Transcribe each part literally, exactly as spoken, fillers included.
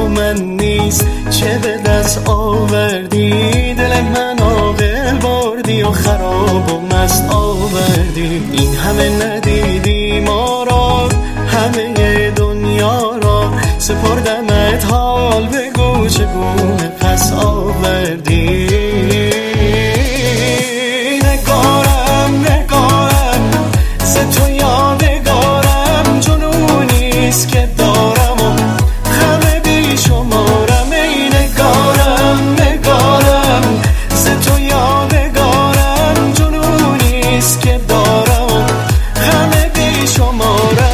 من نیست، چه به دست آوردی؟ دل من عاقل بردی و خراب و مست آوردی. این همه ندیدی ما را، همه دنیا را سپردمت، حال بگو چگونه پس آوردی؟ نگارم نگارم ز تو یادگارم، جنونیست که دارم و غم بی شمارم. ای نگارم نگارم ز تو یادگارم، جنونیست که دارم و غم بی شمارم.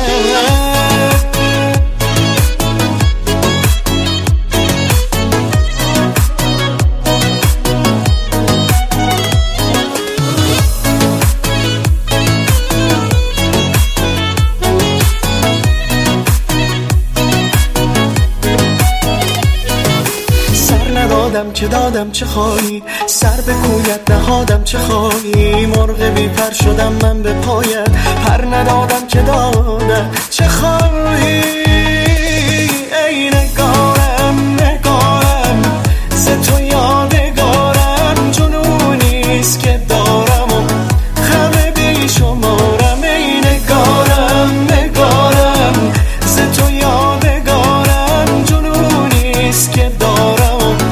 دادم که دادم چه خواهی، سر به کویت نهادم چه خواهی؟ مرغ بی پر شدم من به پایت، پر ندادم که دادم چه خواهی؟ ای نگارم نگارم ز تو یادگارم، جنونیست که دارم و غم بی شمارم. ای نگارم نگارم ز تو یادگارم، جنونیست که دارم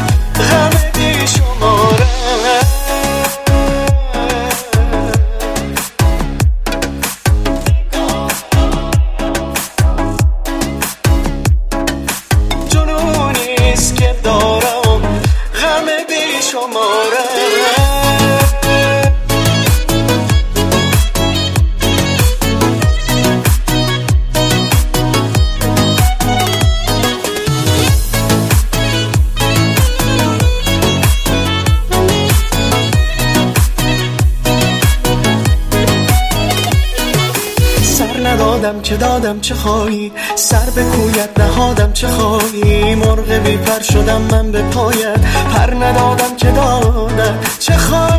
که دارم غم بی شماره. ندادم که دادم چه خواهی، سر به کویت نهادم چه خواهی؟ مرغ بی پر شدم من به پایت، پر ندادم که دادم چه خواهی؟